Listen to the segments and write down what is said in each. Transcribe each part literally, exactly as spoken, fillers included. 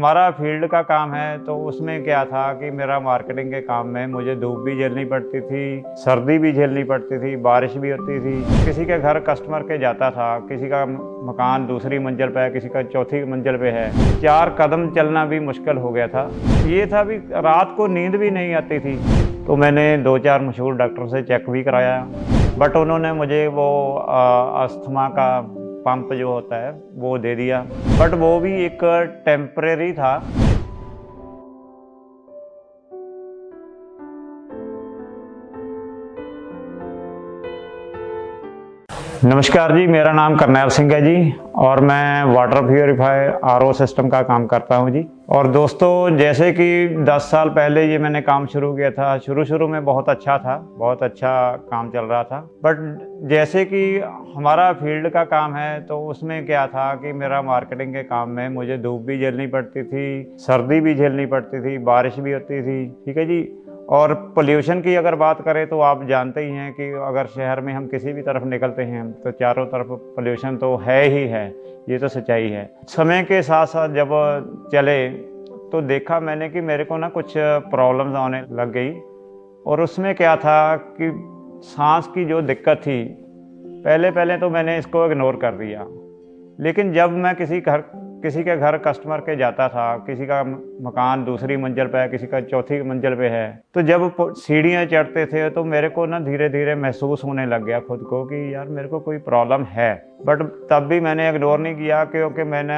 हमारा फील्ड का काम है तो उसमें क्या था कि मेरा मार्केटिंग के काम में मुझे धूप भी झेलनी पड़ती थी, सर्दी भी झेलनी पड़ती थी, बारिश भी होती थी। किसी के घर कस्टमर के जाता था, किसी का मकान दूसरी मंजिल पे है, किसी का चौथी मंजिल पे है, चार कदम चलना भी मुश्किल हो गया था। ये था भी रात को नींद भी नहीं आती थी। तो मैंने दो चार मशहूर डॉक्टर से चेक भी कराया, बट उन्होंने मुझे वो अस्थमा का पंप जो होता है वो दे दिया, बट वो भी एक टेम्परेरी था। नमस्कार जी, मेरा नाम करनैल सिंह है जी और मैं water purify R O system का काम करता हूं जी। और दोस्तों, जैसे कि दस साल पहले ये मैंने काम शुरू किया था। शुरू शुरू में बहुत अच्छा था, बहुत अच्छा काम चल रहा था, बट जैसे कि हमारा फील्ड का काम है तो उसमें क्या था कि मेरा मार्केटिंग के काम में मुझे धूप भी झेलनी पड़ती थी, सर्दी भी झेलनी पड़ती थी, बारिश भी होती थी, ठीक है जी। और पोल्यूशन की अगर बात करें तो आप जानते ही हैं कि अगर शहर में हम किसी भी तरफ निकलते हैं तो चारों तरफ पोल्यूशन तो है ही है, ये तो सच्चाई है। समय के साथ साथ जब चले तो देखा मैंने कि मेरे को ना कुछ प्रॉब्लम्स आने लग गई। और उसमें क्या था कि सांस की जो दिक्कत थी, पहले पहले तो मैंने इसको इग्नोर कर दिया, लेकिन जब मैं किसी घर किसी के घर कस्टमर के जाता था, किसी का मकान दूसरी मंजिल पे है, किसी का चौथी मंजिल पे है, तो जब सीढ़ियाँ चढ़ते थे तो मेरे को ना धीरे धीरे महसूस होने लग गया खुद को कि यार मेरे को कोई प्रॉब्लम है। बट तब भी मैंने इग्नोर नहीं किया, क्योंकि मैंने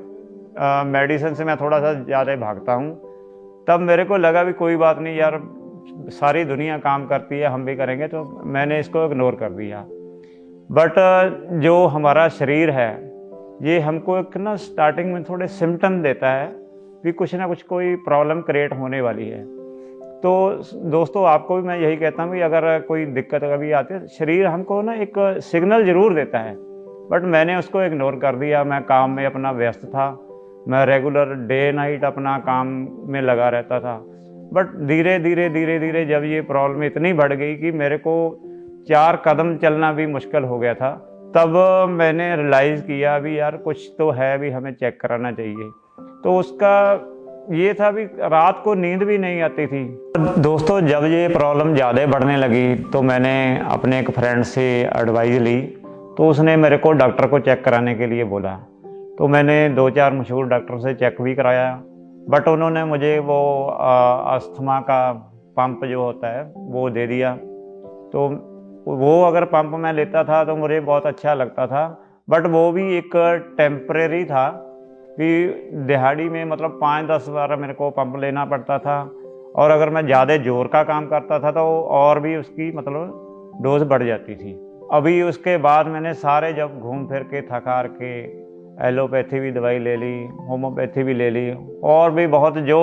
मेडिसिन से मैं थोड़ा सा ज़्यादा भागता हूँ। तब मेरे को लगा भी कोई बात नहीं यार, सारी दुनिया काम करती है, हम भी करेंगे, तो मैंने इसको इग्नोर कर दिया। बट जो हमारा शरीर है ये हमको एक ना स्टार्टिंग में थोड़े सिम्टम देता है कि कुछ ना कुछ कोई प्रॉब्लम क्रिएट होने वाली है। तो दोस्तों, आपको भी मैं यही कहता हूँ कि अगर कोई दिक्कत कभी आती है, शरीर हमको ना एक सिग्नल ज़रूर देता है, बट मैंने उसको इग्नोर कर दिया। मैं काम में अपना व्यस्त था, मैं रेगुलर डे नाइट अपना काम में लगा रहता था। बट धीरे धीरे धीरे धीरे जब ये प्रॉब्लम इतनी बढ़ गई कि मेरे को चार कदम चलना भी मुश्किल हो गया था, तब मैंने रियलाइज़ किया भी यार कुछ तो है, भी हमें चेक कराना चाहिए। तो उसका ये था भी रात को नींद भी नहीं आती थी। दोस्तों, जब ये प्रॉब्लम ज़्यादा बढ़ने लगी तो मैंने अपने एक फ्रेंड से एडवाइस ली, तो उसने मेरे को डॉक्टर को चेक कराने के लिए बोला। तो मैंने दो चार मशहूर डॉक्टर से चेक भी कराया, बट उन्होंने मुझे वो अस्थमा का पंप जो होता है वो दे दिया। तो वो अगर पंप मैं लेता था तो मुझे बहुत अच्छा लगता था, बट वो भी एक टेम्परेरी था कि दिहाड़ी में मतलब पाँच दस बार मेरे को पंप लेना पड़ता था। और अगर मैं ज़्यादा जोर का काम करता था तो और भी उसकी मतलब डोज बढ़ जाती थी। अभी उसके बाद मैंने सारे जब घूम फिर के थक हार के एलोपैथी भी दवाई ले ली, होम्योपैथी भी ले ली, और भी बहुत जो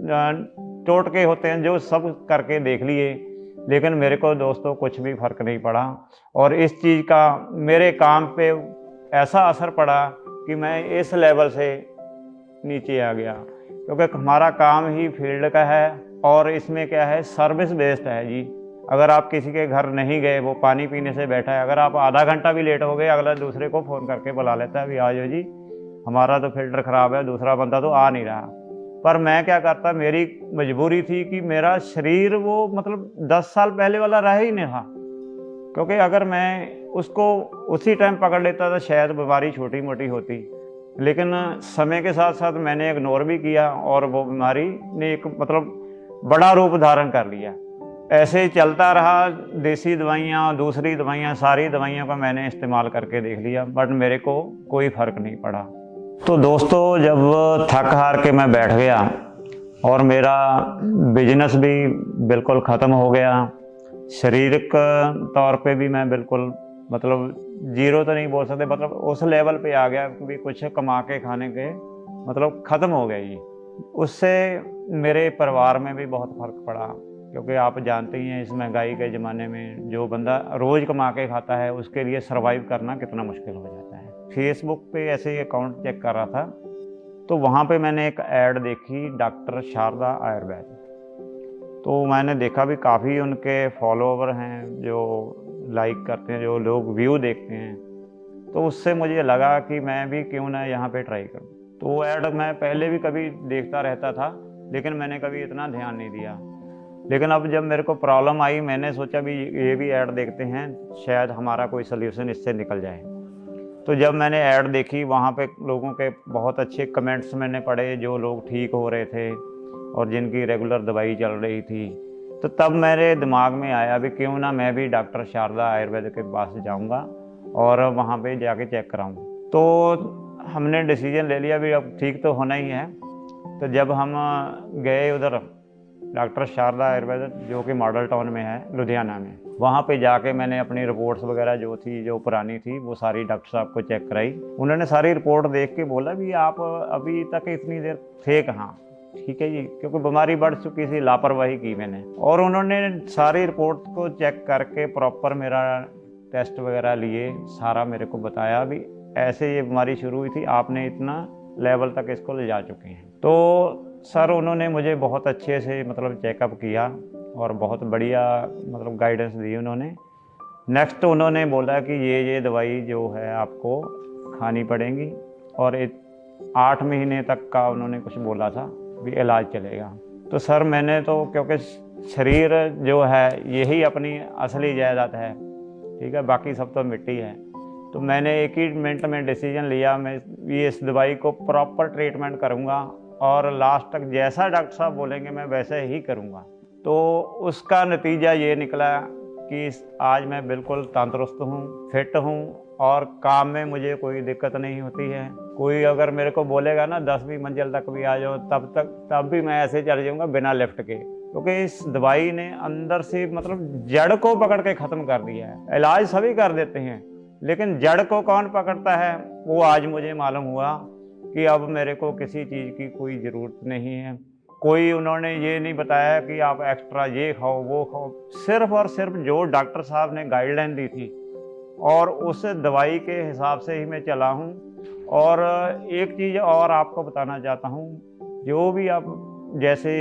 टोटके होते हैं जो सब करके देख लिए, लेकिन मेरे को दोस्तों कुछ भी फ़र्क नहीं पड़ा। और इस चीज़ का मेरे काम पे ऐसा असर पड़ा कि मैं इस लेवल से नीचे आ गया, क्योंकि हमारा काम ही फील्ड का है और इसमें क्या है, सर्विस बेस्ड है जी। अगर आप किसी के घर नहीं गए, वो पानी पीने से बैठा है, अगर आप आधा घंटा भी लेट हो गए, अगला दूसरे को फ़ोन करके बुला लेता है, अभी आ जाओ जी, हमारा तो फिल्टर ख़राब है, दूसरा बंदा तो आ नहीं रहा। पर मैं क्या करता, मेरी मजबूरी थी कि मेरा शरीर वो मतलब दस साल पहले वाला रह ही नहीं था, क्योंकि अगर मैं उसको उसी टाइम पकड़ लेता तो शायद बीमारी छोटी मोटी होती। लेकिन समय के साथ साथ मैंने इग्नोर भी किया और वो बीमारी ने एक मतलब बड़ा रूप धारण कर लिया। ऐसे ही चलता रहा, देसी दवाइयाँ, दूसरी दवाइयाँ, सारी दवाइयों का मैंने इस्तेमाल करके देख लिया, बट मेरे को कोई फ़र्क नहीं पड़ा। तो दोस्तों, जब थक हार के मैं बैठ गया और मेरा बिजनेस भी बिल्कुल ख़त्म हो गया, शारीरिक तौर पे भी मैं बिल्कुल मतलब जीरो तो नहीं बोल सकते, मतलब उस लेवल पे आ गया कि कुछ कमा के खाने के मतलब ख़त्म हो गया ये। उससे मेरे परिवार में भी बहुत फ़र्क पड़ा, क्योंकि आप जानते ही हैं इस महंगाई के ज़माने में जो बंदा रोज़ कमा के खाता है उसके लिए सर्वाइव करना कितना मुश्किल हो जाता है। फेसबुक पे ऐसे ही अकाउंट चेक कर रहा था, तो वहाँ पे मैंने एक ऐड देखी, डॉक्टर शारदा आयुर्वेद। तो मैंने देखा भी काफ़ी उनके फॉलोवर हैं जो लाइक करते हैं, जो लोग व्यू देखते हैं। तो उससे मुझे लगा कि मैं भी क्यों ना यहाँ पे ट्राई करूँ। तो वो ऐड मैं पहले भी कभी देखता रहता था, लेकिन मैंने कभी इतना ध्यान नहीं दिया। लेकिन अब जब मेरे को प्रॉब्लम आई, मैंने सोचा भी ये भी ऐड देखते हैं, शायद हमारा कोई सल्यूशन इससे निकल जाए। तो जब मैंने ऐड देखी, वहाँ पे लोगों के बहुत अच्छे कमेंट्स मैंने पढ़े, जो लोग ठीक हो रहे थे और जिनकी रेगुलर दवाई चल रही थी। तो तब मेरे दिमाग में आया भी क्यों ना मैं भी डॉक्टर शारदा आयुर्वेद के पास जाऊंगा और वहाँ पे जाके चेक कराऊँ। तो हमने डिसीजन ले लिया भी अब ठीक तो होना ही है। तो जब हम गए उधर डॉक्टर शारदा आयुर्वेद, जो कि मॉडल टाउन में है लुधियाना में, वहाँ पे जाके मैंने अपनी रिपोर्ट्स वगैरह जो थी, जो पुरानी थी, वो सारी डॉक्टर साहब को चेक कराई। उन्होंने सारी रिपोर्ट देख के बोला भी आप अभी तक इतनी देर थे कहाँ, ठीक है जी, क्योंकि बीमारी बढ़ चुकी थी, लापरवाही की मैंने। और उन्होंने सारी रिपोर्ट को चेक करके प्रॉपर मेरा टेस्ट वगैरह लिए, सारा मेरे को बताया भी ऐसे ये बीमारी शुरू हुई थी, आपने इतना लेवल तक इसको ले जा चुके हैं। तो सर उन्होंने मुझे बहुत अच्छे से मतलब चेकअप किया और बहुत बढ़िया मतलब गाइडेंस दी उन्होंने। नेक्स्ट उन्होंने बोला कि ये ये दवाई जो है आपको खानी पड़ेगी और आठ महीने तक का उन्होंने कुछ बोला था भी इलाज चलेगा। तो सर मैंने तो, क्योंकि शरीर जो है यही अपनी असली जायदाद है, ठीक है, बाकी सब तो मिट्टी है। तो मैंने एक ही मिनट में डिसीजन लिया, मैं ये इस दवाई को प्रॉपर ट्रीटमेंट करूँगा और लास्ट तक जैसा डॉक्टर साहब बोलेंगे मैं वैसे ही करूँगा। तो उसका नतीजा ये निकला कि आज मैं बिल्कुल तंदुरुस्त हूँ, फिट हूँ और काम में मुझे कोई दिक्कत नहीं होती है। कोई अगर मेरे को बोलेगा ना दसवीं मंजिल तक भी आ जाओ, तब तक तब भी मैं ऐसे चढ़ जाऊँगा बिना लिफ्ट के, क्योंकि इस दवाई ने अंदर से मतलब जड़ को पकड़ के ख़त्म कर दिया है। इलाज सभी कर देते हैं, लेकिन जड़ को कौन पकड़ता है, वो आज मुझे मालूम हुआ कि अब मेरे को किसी चीज़ की कोई ज़रूरत नहीं है। कोई उन्होंने ये नहीं बताया कि आप एक्स्ट्रा ये खाओ वो खाओ, सिर्फ और सिर्फ जो डॉक्टर साहब ने गाइडलाइन दी थी और उस दवाई के हिसाब से ही मैं चला हूँ। और एक चीज़ और आपको बताना चाहता हूँ, जो भी आप जैसे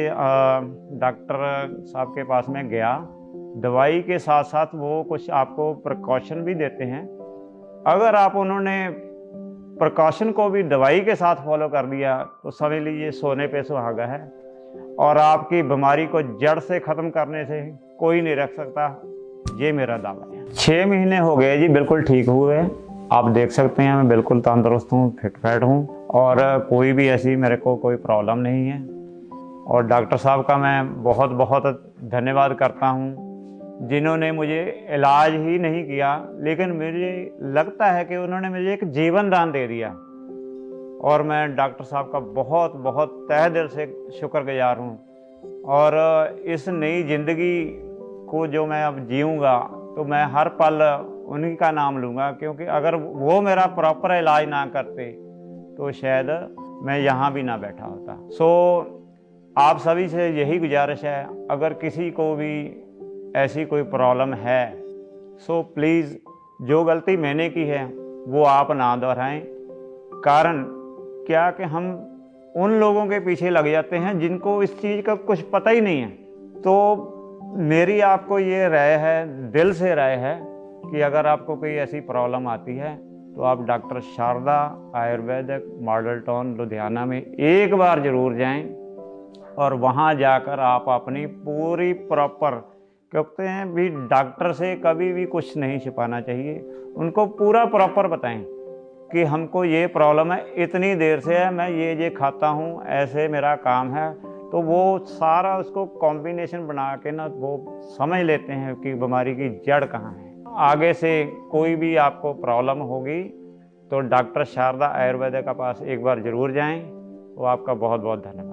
डॉक्टर साहब के पास में गया, दवाई के साथ साथ वो कुछ आपको प्रिकॉशन भी देते हैं। अगर आप उन्होंने प्रिकॉशन को भी दवाई के साथ फॉलो कर दिया तो समझ लीजिए सोने पे सुहागा है, और आपकी बीमारी को जड़ से ख़त्म करने से कोई नहीं रख सकता, ये मेरा दावा है। छः महीने हो गए जी, बिल्कुल ठीक हुए। आप देख सकते हैं मैं बिल्कुल तंदुरुस्त हूँ, फिट फैट हूँ और कोई भी ऐसी मेरे को कोई प्रॉब्लम नहीं है। और डॉक्टर साहब का मैं बहुत बहुत धन्यवाद करता हूँ, जिन्होंने मुझे इलाज ही नहीं किया, लेकिन मुझे लगता है कि उन्होंने मुझे एक जीवन दान दे दिया। और मैं डॉक्टर साहब का बहुत बहुत तहे दिल से शुक्रगुजार हूँ। और इस नई ज़िंदगी को जो मैं अब जीऊँगा तो मैं हर पल उन्हीं का नाम लूँगा, क्योंकि अगर वो मेरा प्रॉपर इलाज ना करते तो शायद मैं यहाँ भी ना बैठा होता। सो आप सभी से यही गुजारिश है, अगर किसी को भी ऐसी कोई प्रॉब्लम है सो प्लीज़ जो गलती मैंने की है वो आप ना दोहराएं। कारण क्या कि हम उन लोगों के पीछे लग जाते हैं जिनको इस चीज़ का कुछ पता ही नहीं है। तो मेरी आपको ये राय है, दिल से राय है, कि अगर आपको कोई ऐसी प्रॉब्लम आती है तो आप doctor Sharda Ayurvedic model town Ludhiana में एक बार ज़रूर जाएं और वहाँ जाकर आप अपनी पूरी प्रॉपर, कहते हैं भी डॉक्टर से कभी भी कुछ नहीं छिपाना चाहिए, उनको पूरा प्रॉपर बताएं कि हमको ये प्रॉब्लम है, इतनी देर से है, मैं ये ये खाता हूँ, ऐसे मेरा काम है। तो वो सारा उसको कॉम्बिनेशन बना के ना वो समझ लेते हैं कि बीमारी की जड़ कहाँ है। आगे से कोई भी आपको प्रॉब्लम होगी तो डॉक्टर शारदा आयुर्वेद के पास एक बार ज़रूर जाएं। वो आपका बहुत बहुत धन्यवाद।